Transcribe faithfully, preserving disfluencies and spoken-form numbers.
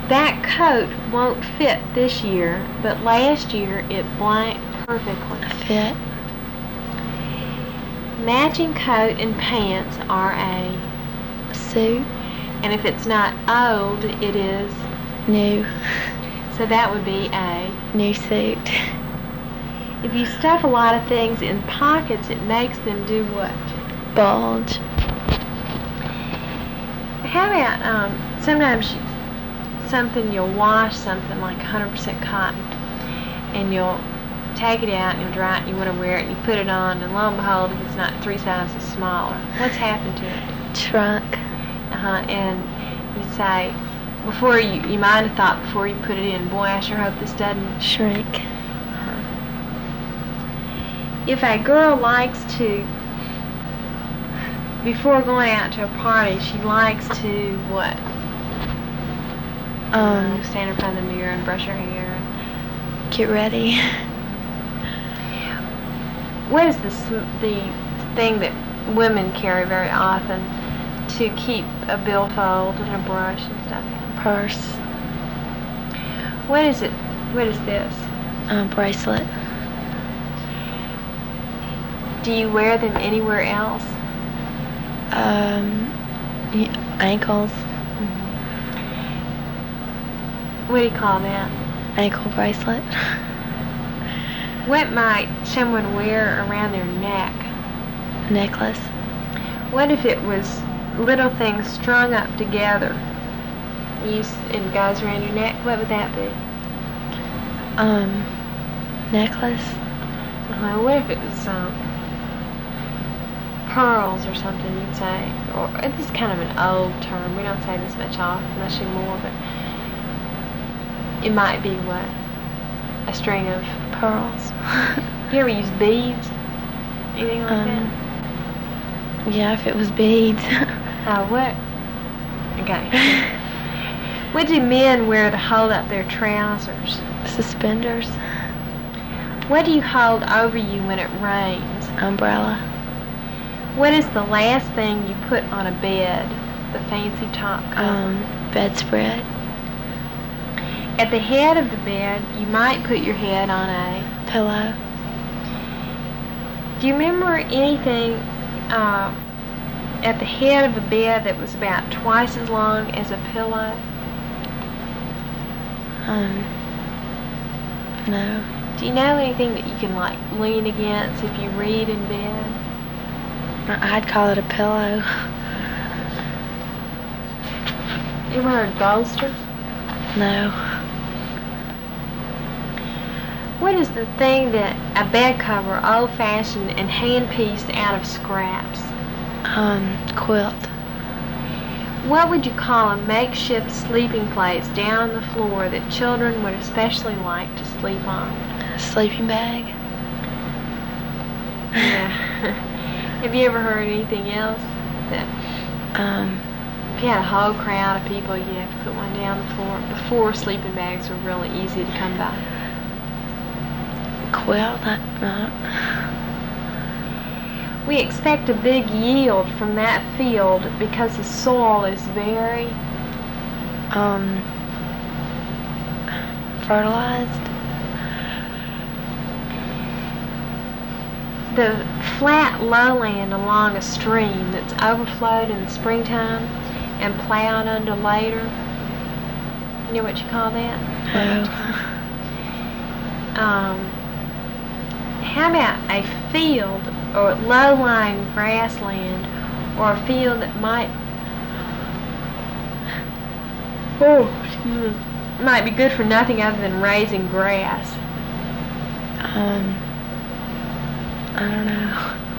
That coat won't fit this year, but last year it blanked perfectly. Fit. Matching coat and pants are a Suit. and if it's not old, it is. New. So that would be a. New suit. If you stuff a lot of things in pockets, it makes them do what? Bulge. How about um, sometimes you, something you'll wash something like one hundred percent cotton, and you'll take it out and you'll dry it and you want to wear it and you put it on, and lo and behold, it's not three sizes smaller. What's happened to it? Shrunk. Uh-huh, and you say, before you, you might have thought before you put it in, boy, I sure hope this doesn't Shrink. If a girl likes to, before going out to a party, she likes to what? Um, Uh, stand in front of the mirror and brush her hair. And get ready. what is the sm- the thing that women carry very often to keep a billfold and a brush and stuff in? Purse. What is it? What is this? Um, bracelet. Do you wear them anywhere else? Um, y- ankles. What do you call that? Ankle bracelet. What might someone wear around their neck? Necklace. What if it was little things strung up together? Use and goes around your neck. What would that be? Um, necklace. Uh, what if it was um, pearls or something? You'd say, or this is kind of an old term. We don't say this much off much anymore, but it might be what? A string of Pearls. You ever use beads? Anything like Um, that? Yeah, if it was beads. Oh, what? Okay. What do men wear to hold up their trousers? Suspenders. What do you hold over you when it rains? Umbrella. What is the last thing you put on a bed? The fancy top cover. Um, bedspread. At the head of the bed, you might put your head on a... Pillow. Do you remember anything uh, at the head of a bed that was about twice as long as a pillow? Um, no. Do you know anything that you can like lean against if you read in bed? I'd call it a pillow. You ever heard of bolster? No. What is the thing that a bed cover, old-fashioned and hand-pieced out of scraps? Um, quilt. What would you call a makeshift sleeping place down on the floor that children would especially like to sleep on? A sleeping bag. Yeah. Have you ever heard anything else? That Um, if you had a whole crowd of people, you'd have to put one down the floor. Before, sleeping bags were really easy to come by. quilt. I, uh, We expect a big yield from that field because the soil is very um, fertilized. the flat lowland along a stream that's overflowed in the springtime and plowed under later. You know what you call that? No. Um, how about a field or low-lying grassland or a field that might oh, excuse me, might be good for nothing other than raising grass? Um, I don't know.